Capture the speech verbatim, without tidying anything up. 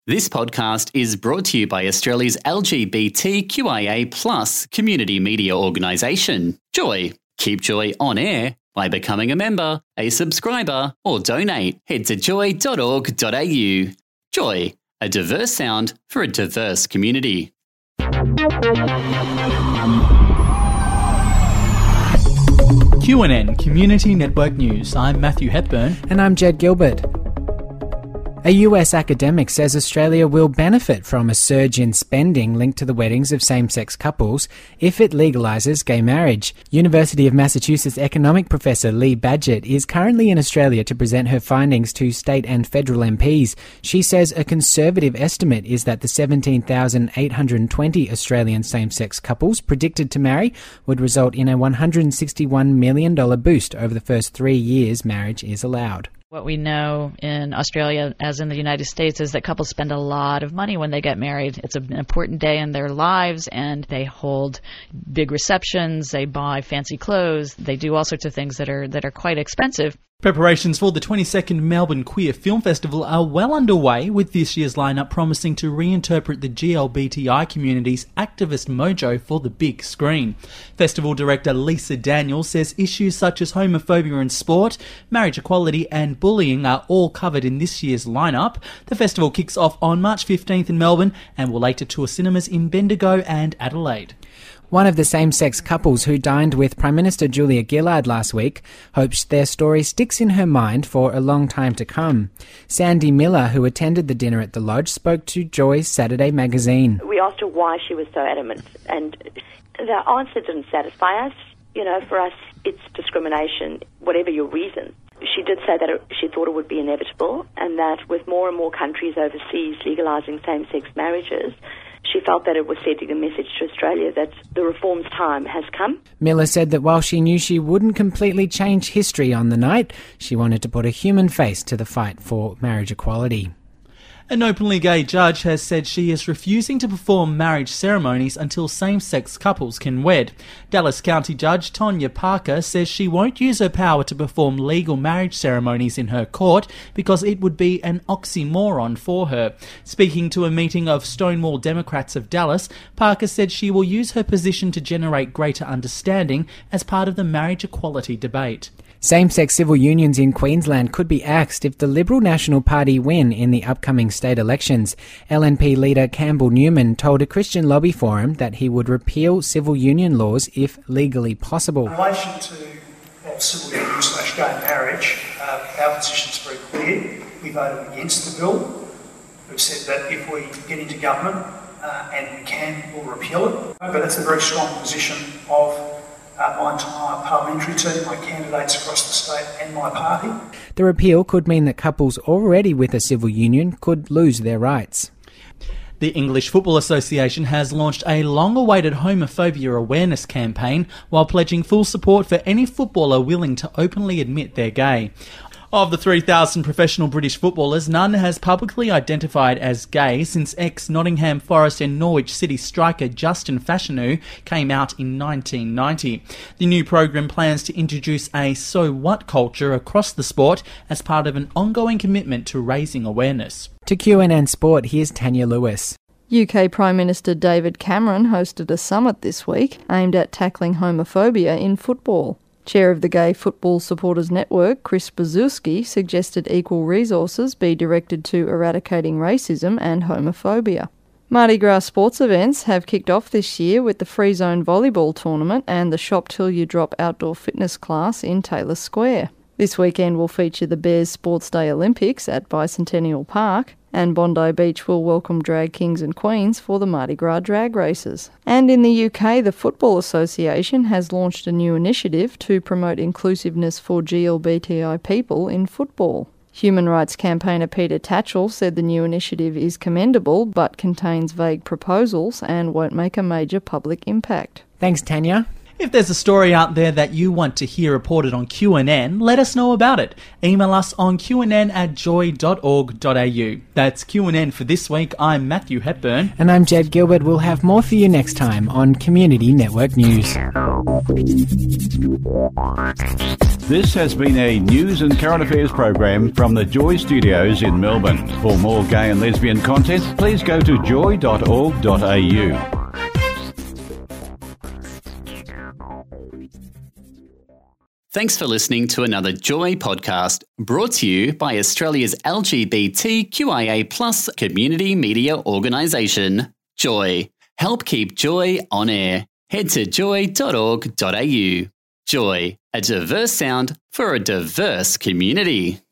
This podcast is brought to you by Australia's L G B T Q I A plus community media organisation, Joy. Keep Joy on air by becoming a member, a subscriber, or donate. Head to joy dot org dot a u. Joy, a diverse sound for a diverse community. Q N N Community Network News. I'm Matthew Hepburn. And I'm Jed Gilbert. A U S academic says Australia will benefit from a surge in spending linked to the weddings of same-sex couples if it legalises gay marriage. University of Massachusetts economic professor Lee Badgett is currently in Australia to present her findings to state and federal M Ps. She says a conservative estimate is that the seventeen thousand eight hundred twenty Australian same-sex couples predicted to marry would result in a one hundred sixty-one million dollars boost over the first three years marriage is allowed. What we know in Australia, as in the United States, is that couples spend a lot of money when they get married. It's an important day in their lives, and they hold big receptions, they buy fancy clothes, they do all sorts of things that are that are quite expensive. Preparations for the twenty-second Melbourne Queer Film Festival are well underway, with this year's lineup promising to reinterpret the L G B T I community's activist mojo for the big screen. Festival director Lisa Daniels says issues such as homophobia in sport, marriage equality and bullying are all covered in this year's lineup. The festival kicks off on March fifteenth in Melbourne and will later tour cinemas in Bendigo and Adelaide. One of the same-sex couples who dined with Prime Minister Julia Gillard last week hopes their story sticks in her mind for a long time to come. Sandy Miller, who attended the dinner at the Lodge, spoke to Joy's Saturday magazine. We asked her why she was so adamant, and the answer didn't satisfy us. You know, for us, it's discrimination, whatever your reason. She did say that it, she thought it would be inevitable, and that with more and more countries overseas legalising same-sex marriages, she felt that it was sending a message to Australia that the reform's time has come. Miller said that while she knew she wouldn't completely change history on the night, she wanted to put a human face to the fight for marriage equality. An openly gay judge has said she is refusing to perform marriage ceremonies until same-sex couples can wed. Dallas County Judge Tonya Parker says she won't use her power to perform legal marriage ceremonies in her court because it would be an oxymoron for her. Speaking to a meeting of Stonewall Democrats of Dallas, Parker said she will use her position to generate greater understanding as part of the marriage equality debate. Same-sex civil unions in Queensland could be axed if the Liberal National Party win in the upcoming state elections. L N P leader Campbell Newman told a Christian lobby forum that he would repeal civil union laws if legally possible. In relation to well, civil union slash gay marriage, uh, our position is very clear. We voted against the bill. We've said that if we get into government uh, and we can, we'll repeal it. But that's a very strong position of Uh, my entire parliamentary team, my candidates across the state and my party. The repeal could mean that couples already with a civil union could lose their rights. The English Football Association has launched a long-awaited homophobia awareness campaign while pledging full support for any footballer willing to openly admit they're gay. Of the three thousand professional British footballers, none has publicly identified as gay since ex-Nottingham Forest and Norwich City striker Justin Fashanu came out in nineteen ninety. The new program plans to introduce a so what culture across the sport as part of an ongoing commitment to raising awareness. To Q N N Sport, here's Tanya Lewis. U K Prime Minister David Cameron hosted a summit this week aimed at tackling homophobia in football. Chair of the Gay Football Supporters Network, Chris Bazewski, suggested equal resources be directed to eradicating racism and homophobia. Mardi Gras sports events have kicked off this year with the Free Zone Volleyball Tournament and the Shop Till You Drop outdoor fitness class in Taylor Square. This weekend will feature the Bears Sports Day Olympics at Bicentennial Park, and Bondi Beach will welcome drag kings and queens for the Mardi Gras drag races. And in the U K, the Football Association has launched a new initiative to promote inclusiveness for L G B T I people in football. Human rights campaigner Peter Tatchell said the new initiative is commendable but contains vague proposals and won't make a major public impact. Thanks, Tanya. If there's a story out there that you want to hear reported on Q N N, let us know about it. Email us on q n n at joy dot org dot a u. That's Q N N for this week. I'm Matthew Hepburn. And I'm Jed Gilbert. We'll have more for you next time on Community Network News. This has been a news and current affairs program from the Joy Studios in Melbourne. For more gay and lesbian content, please go to joy dot org dot a u. Thanks for listening to another Joy podcast brought to you by Australia's L G B T Q I A plus community media organisation, Joy. Help keep Joy on air. Head to joy dot org dot a u. Joy, a diverse sound for a diverse community.